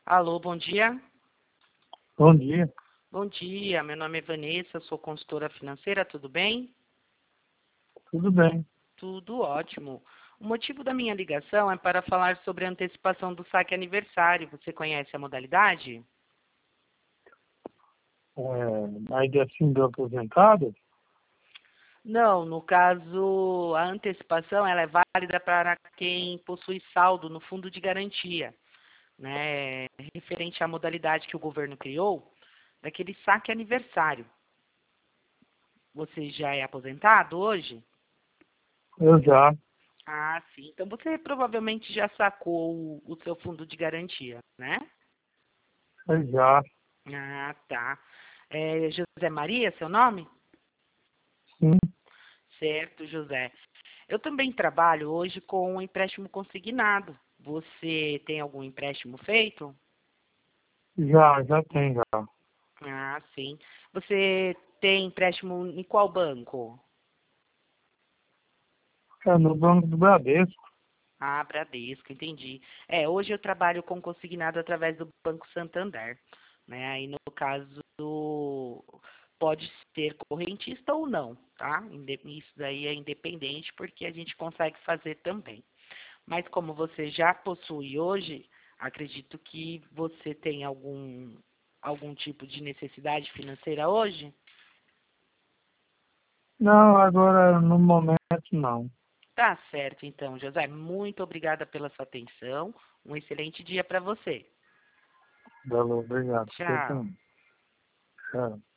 Alô, bom dia. Bom dia, Bom dia, meu nome é Vanessa, sou consultora financeira, tudo bem? tudo bem. Tudo ótimo. O motivo da minha ligação é para falar sobre a antecipação do saque aniversário. Você conhece a modalidade? Mas assim do aposentado? Não, no caso, a antecipação ela é válida para quem possui saldo no fundo de garantia, né? Referente à modalidade que o governo criou, daquele saque aniversário. Você já é aposentado hoje? Eu já, Ah, sim. Então você provavelmente já sacou o seu fundo de garantia, né? eu já, Ah, tá. É José Maria, seu nome? sim, Certo, José. Eu também trabalho hoje com um empréstimo consignado. Você tem algum empréstimo feito? já tem já. Ah, sim. Você tem empréstimo em qual banco? É no Banco do Bradesco. Ah, Bradesco, entendi. Hoje eu trabalho com consignado através do Banco Santander, né? Aí no caso pode ser correntista ou não, tá? Isso daí é independente porque a gente consegue fazer também. Mas como você já possui hoje, acredito que você tem algum tipo de necessidade financeira hoje? Não, agora no momento não. Tá certo, então, José. Muito obrigada pela sua atenção. Um excelente dia para você. Valeu, obrigado. Você Tchau. também. Tchau.